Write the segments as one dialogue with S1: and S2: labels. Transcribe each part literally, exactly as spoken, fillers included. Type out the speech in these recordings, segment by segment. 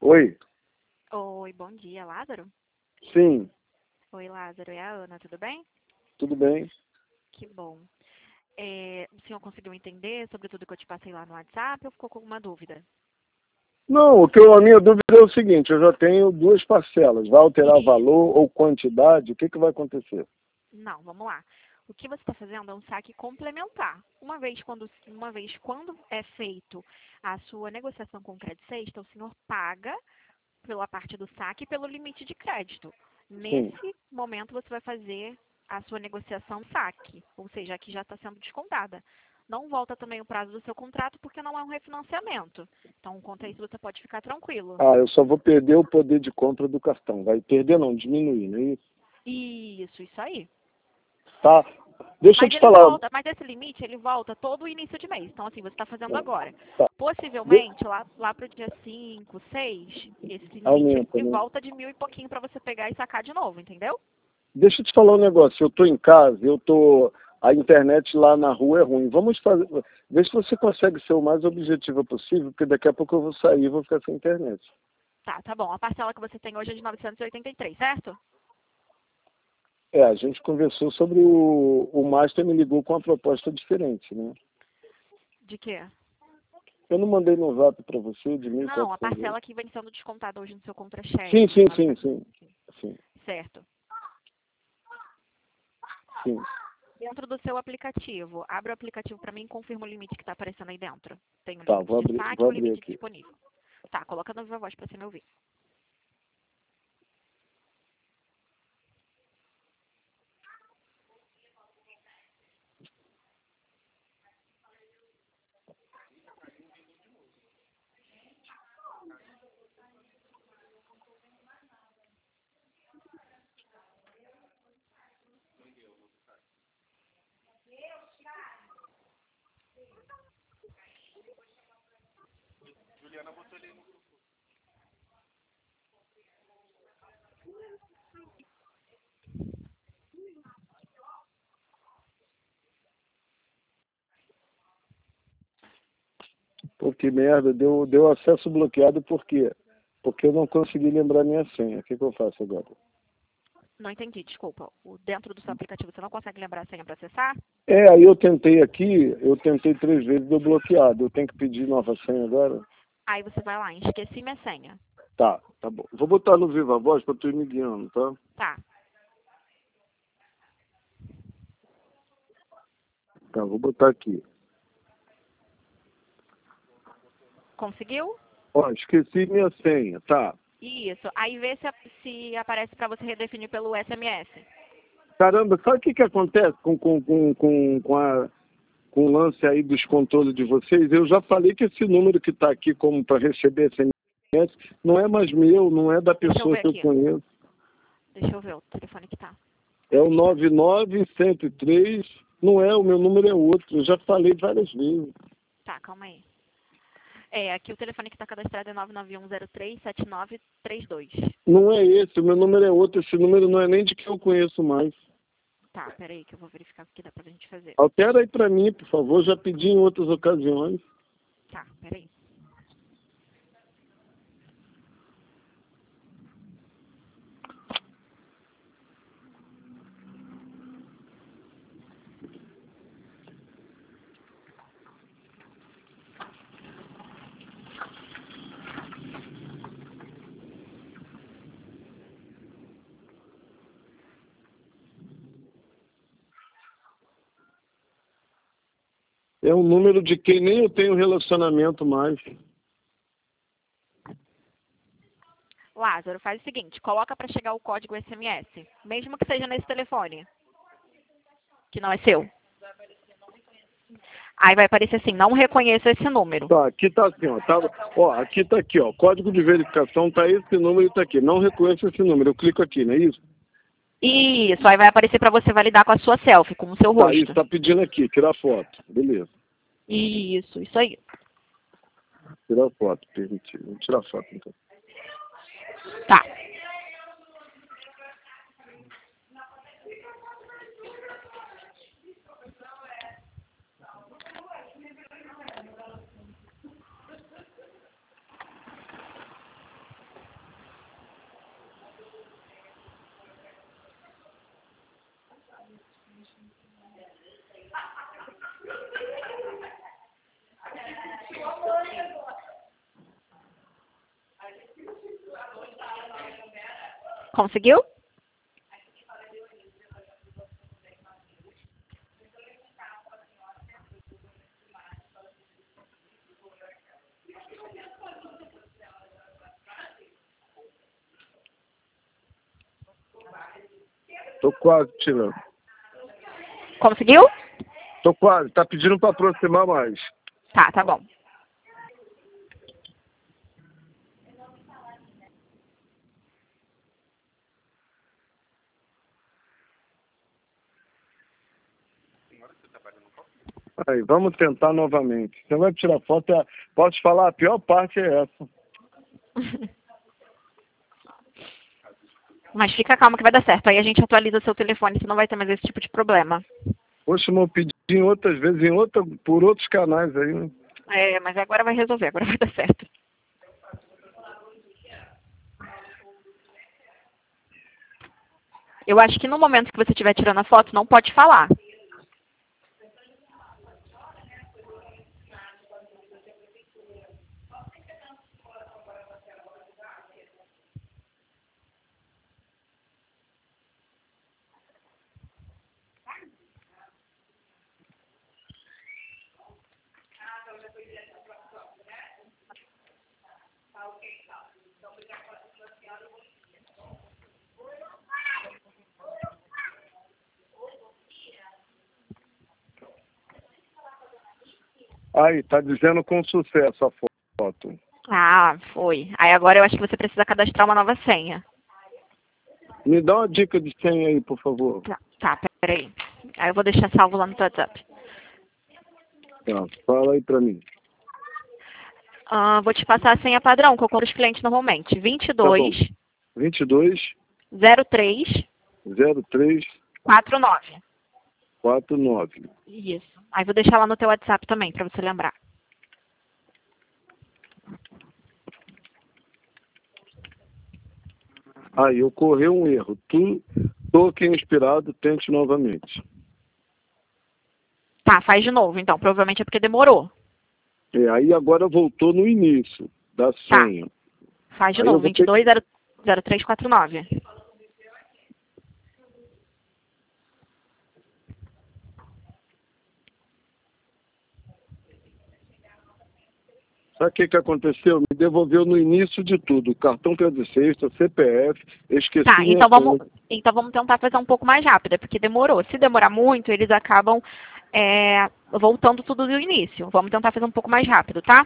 S1: Oi,
S2: Oi, bom dia, Lázaro?
S1: sim,
S2: Oi, Lázaro, é a Ana, tudo bem?
S1: tudo bem?
S2: Que bom. É, o senhor conseguiu entender sobre tudo que eu te passei lá no WhatsApp ou ficou com alguma dúvida?
S1: Não, o que eu, a minha dúvida é o seguinte, eu já tenho duas parcelas, vai alterar
S2: E
S1: valor ou quantidade, o que, que vai acontecer?
S2: não, vamos lá. O que você está fazendo é um saque complementar. Uma vez quando, uma vez quando é feito a sua negociação com o Crédito Sexta, o senhor paga pela parte do saque e pelo limite de crédito.
S1: Sim.
S2: Nesse momento você vai fazer a sua negociação saque, ou seja, aqui já está sendo descontada. Não volta também o prazo do seu contrato porque não é um refinanciamento. Então, quanto a isso, você pode ficar tranquilo.
S1: Ah, eu só vou perder o poder de compra do cartão, vai perder não, diminuir, não é isso?
S2: Isso, isso aí.
S1: Tá, deixa eu
S2: Mas
S1: te
S2: ele
S1: falar,
S2: volta, mas esse limite ele volta todo o início de mês. Então, assim, você está fazendo agora.
S1: tá, de-
S2: Possivelmente, lá, lá para o dia cinco, seis, esse limite
S1: aumenta,
S2: ele
S1: né?
S2: volta de mil e pouquinho para você pegar e sacar de novo, entendeu?
S1: Deixa eu te falar um negócio, eu estou em casa, eu tô, a internet lá na rua é ruim, vamos fazer, vê se você consegue ser o mais objetiva possível, porque daqui a pouco eu vou sair e vou ficar sem internet.
S2: Tá, tá bom. A parcela que você tem hoje é de novecentos e oitenta e três, certo?
S1: É, a gente conversou sobre o, o Master me ligou com uma proposta diferente, né?
S2: De quê?
S1: Eu não mandei no zap para você de
S2: Não, a
S1: mil e quatrocentos euros.
S2: parcela que vem sendo descontada hoje no seu
S1: Sim,
S2: contra-cheque, de
S1: sim, sim,
S2: novecentos.
S1: sim, sim,
S2: Certo.
S1: sim.
S2: Dentro do seu aplicativo, abre o aplicativo para mim e confirma o limite que está aparecendo aí dentro. Tem o
S1: Tá,
S2: limite
S1: vou
S2: de
S1: abrir,
S2: saque
S1: vou
S2: e o
S1: abrir
S2: limite
S1: aqui.
S2: disponível. Tá, coloca na viva voz para você me ouvir.
S1: Pô, que merda, deu, deu acesso bloqueado por quê? Porque eu não consegui lembrar minha senha. O que, que eu faço agora?
S2: Não entendi, desculpa. O, dentro do seu aplicativo você não consegue lembrar a senha para acessar?
S1: É, aí eu tentei aqui, eu tentei três vezes, deu bloqueado. Eu tenho que pedir nova senha agora?
S2: Aí você vai lá, esqueci minha senha.
S1: Tá, tá bom. Vou botar no Viva Voz para tu ir me guiando, tá?
S2: Tá,
S1: Tá, vou botar aqui.
S2: conseguiu?
S1: Ó, esqueci minha senha, tá.
S2: Isso. Aí vê se, se aparece para você redefinir pelo S M S.
S1: Caramba, sabe o que, que acontece com, com, com, com, com, a, com o lance aí dos controles de vocês? Eu já falei que esse número que está aqui como para receber S M S não é mais meu, não é da
S2: Deixa eu
S1: pessoa
S2: ver
S1: que eu
S2: aqui.
S1: conheço.
S2: Deixa eu ver o telefone que tá.
S1: É o nove nove um zero três, não é, o meu número é outro. Eu já falei várias vezes.
S2: Tá, calma aí. É, aqui o telefone que está cadastrado é nove nove um zero três sete nove três dois.
S1: Não é esse, o meu número é outro. Esse número não é nem de quem eu conheço mais.
S2: Tá, peraí que eu vou verificar o que dá pra gente fazer.
S1: Altera aí para mim, por favor. Já pedi em outras ocasiões.
S2: Tá, peraí.
S1: É um número de quem nem eu tenho relacionamento mais.
S2: Lázaro, faz o seguinte, coloca pra chegar o código S M S, mesmo que seja nesse telefone, que não é seu. Aí vai aparecer assim, não reconheço esse número.
S1: Tá, aqui tá assim, ó. Tá, ó, aqui tá aqui, ó. Código de verificação tá esse número e tá aqui. Não reconheço esse número. Eu clico aqui, não é isso?
S2: Isso, aí vai aparecer pra você validar com a sua selfie, com o seu
S1: Tá, isso
S2: rosto.
S1: tá pedindo aqui, tirar foto. Beleza.
S2: Isso, isso aí.
S1: Tirar foto, permitir. Vou tirar foto então.
S2: Tá. Conseguiu?
S1: Tô quase tirando.
S2: Conseguiu?
S1: Tô quase. Tá pedindo para aproximar mais.
S2: Tá, tá bom.
S1: Aí, vamos tentar novamente. Você vai tirar foto. É... Posso te falar, a pior parte é essa.
S2: Mas fica calma que vai dar certo. Aí a gente atualiza seu telefone, você não vai ter mais esse tipo de problema.
S1: Poxa, eu pedi em outras vezes, em outra, por outros canais aí, né?
S2: É, mas agora vai resolver, agora vai dar certo. Eu acho que no momento que você estiver tirando a foto, não pode falar.
S1: Aí, tá dizendo com sucesso a foto.
S2: Ah, foi. Aí agora eu acho que você precisa cadastrar uma nova senha.
S1: Me dá uma dica de senha aí, por favor.
S2: Tá, tá, peraí. Aí eu vou deixar salvo lá no teu WhatsApp.
S1: Tá, fala aí pra mim.
S2: Ah, vou te passar a senha padrão que eu compro os clientes normalmente. vinte e dois,
S1: Tá bom. vinte e dois,
S2: zero três,
S1: zero três,
S2: quarenta e nove.
S1: quatro nove.
S2: Isso. Aí vou deixar lá no teu WhatsApp também, pra você lembrar.
S1: Aí, ocorreu um erro. Tu, token inspirado, tente novamente.
S2: Tá, faz de novo então. Provavelmente é porque demorou.
S1: É, aí agora voltou no início da
S2: Tá.
S1: senha.
S2: Faz de
S1: Aí eu
S2: novo.
S1: vou
S2: vinte e dois, zero três, quatro nove.
S1: Sabe o que, que aconteceu? Me devolveu no início de tudo. Cartão crédito sexta, C P F, esqueci
S2: Tá,
S1: minha
S2: então vamos,
S1: senha.
S2: então vamos tentar fazer um pouco mais rápido, porque demorou. Se demorar muito, eles acabam é, voltando tudo do início. Vamos tentar fazer um pouco mais rápido, tá?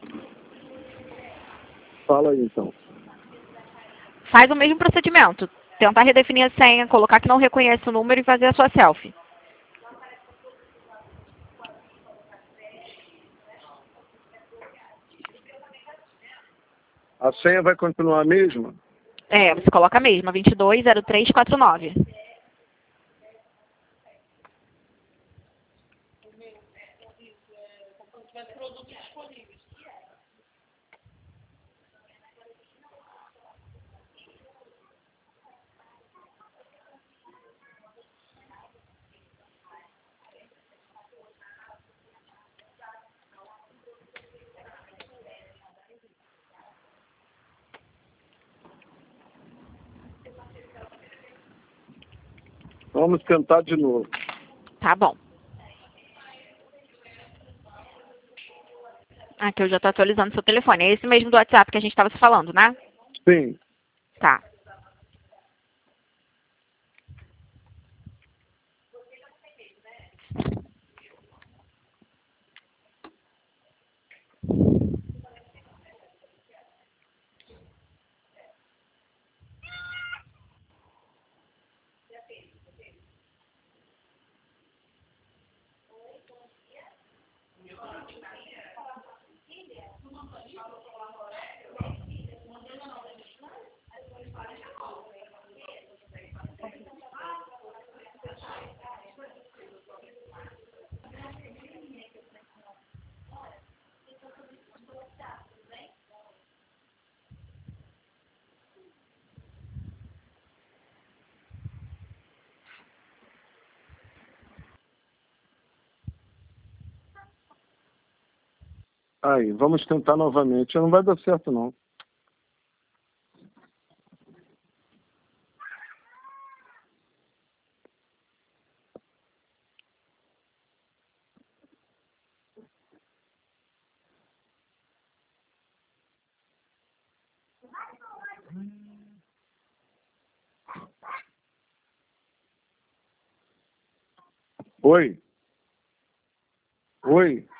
S1: Fala aí, então.
S2: Faz o mesmo procedimento. Tentar redefinir a senha, colocar que não reconhece o número e fazer a sua selfie.
S1: A senha vai continuar a mesma?
S2: É, você coloca a mesma, vinte e dois, zero três, quatro nove.
S1: Vamos tentar de novo.
S2: Tá bom. Aqui eu já estou atualizando seu telefone. É esse mesmo do WhatsApp que a gente estava se falando, né?
S1: Sim.
S2: Tá.
S1: Aí, vamos tentar novamente. Não vai dar certo, não. Oi. Oi.